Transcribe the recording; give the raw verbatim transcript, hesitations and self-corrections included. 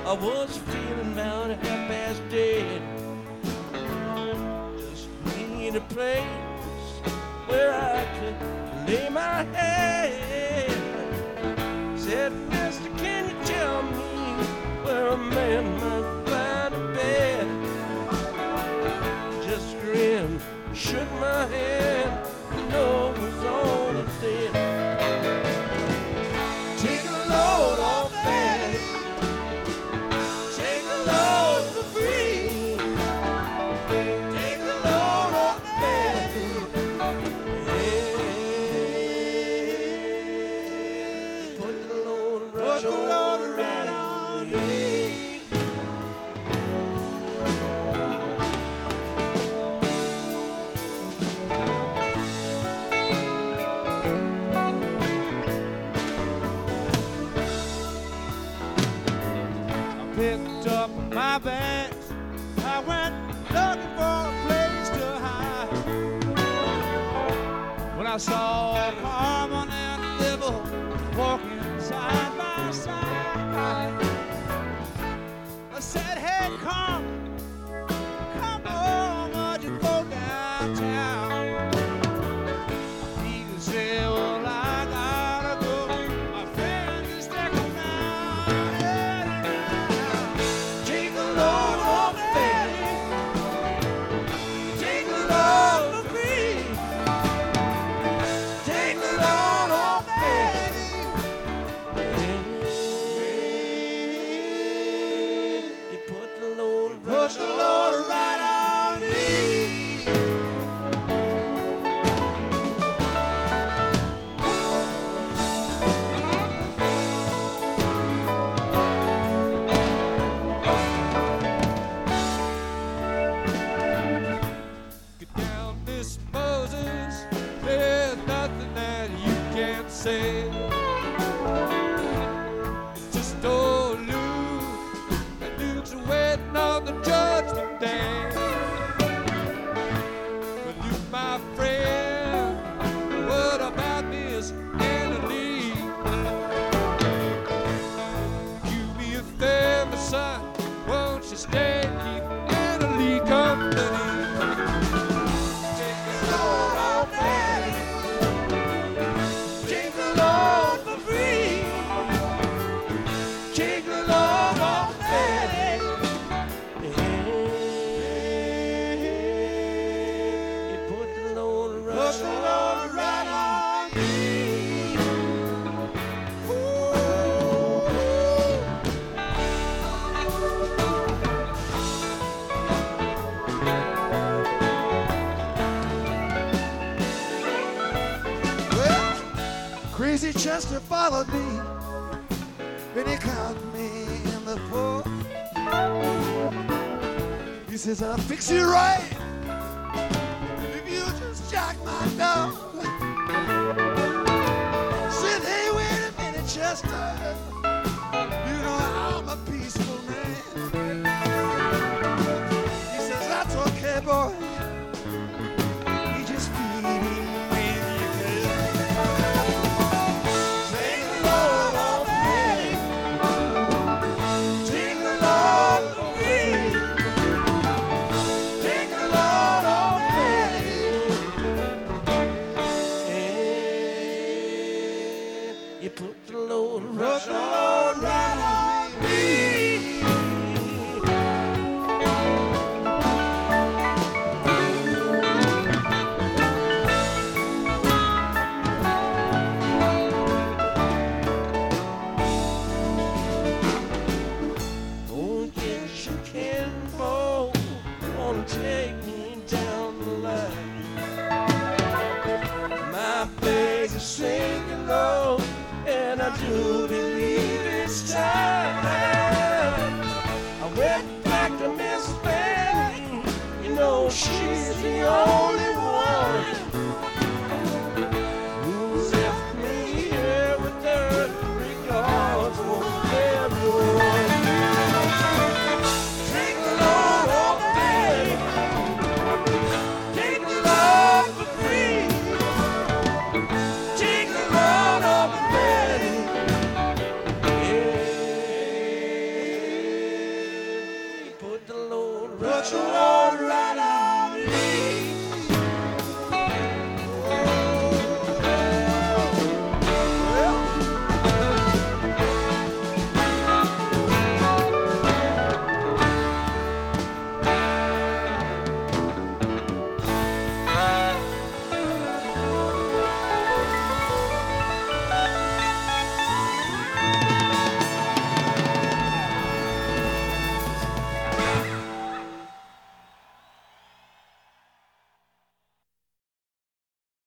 I was feeling about half past dead. Just need a place where I could lay my head. Said, mister, can you tell me where a man might find a bed? Just grinned, shook my hand, no, it was all it did. Take a load off Fanny, take a load for free. Take a load off Fanny, yeah. Put the load right, Put the load right on me. Picked up my bags, I went looking for a place to hide. When I saw Carmen and Libby walking side by side, I said, hey Carmen, come on, would you go downtown? He said, well, I gotta go, my friend is sticking around. Take a load off Fanny, take a load for free. Take a load off Fanny, you put the load right, Put the load right on me. Get down, Miss Moses. There's nothing that you can't say. It's just old Luke, and Luke's waiting on the judgment day. But Luke, my friend, what about Miss Annalie? Do me a favor, son, won't you stay and keep Annalie company? take a load off Fanny, take a load for free. Take a load off Fanny, you put the load right, Put the load right on me. Well, Crazy Chester followed me, and he caught me in the fork. He says, I'll fix you right if you just jack my dog. Said, hey, wait a minute, Chester. You know I'm a peaceful man. He says, that's okay, boy. You just feed him when you can. take a load off Fanny, take a load for free. Take a load off Fanny, you put the load right, Put the load right on me. Oh, yes, you can, boy. Wanna take me down the line. My bags are sinking low, and I do believe it's time. I went back to Miss Fanny, you know she's the only